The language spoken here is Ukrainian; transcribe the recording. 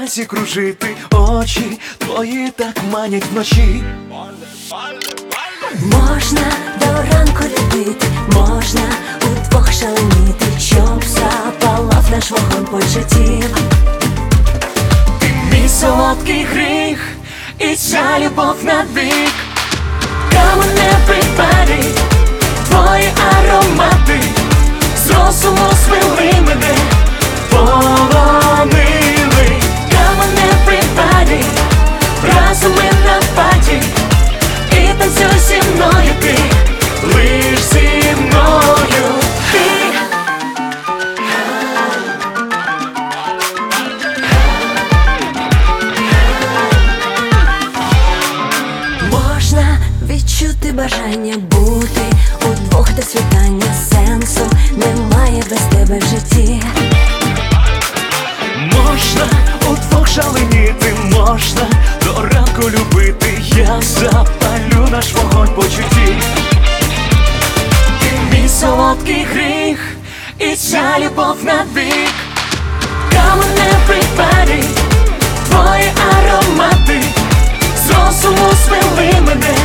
вальсі кружити, очі твої так манять вночі. Можна до ранку любити, можна удвох шаленіти, щоб запалав наш вогонь почуттів. Ти мій солодкий гріх, і ця любов навік. Come on everybody, Твої аромати з розуму звели мене, полонили. come on everybody, Разом ми на паті, і танцюй зі мною ти, лиш зі мною ти. можна відчути бажання бути удвох до світання, сенсу немає без тебе в житті. Можна удвох шаленіти, можна до ранку любити. Я запалю наш вогонь почуттів. Ти мій солодкий гріх, і ця любов навік. Come on everybody, Твої аромати з розуму звели мене,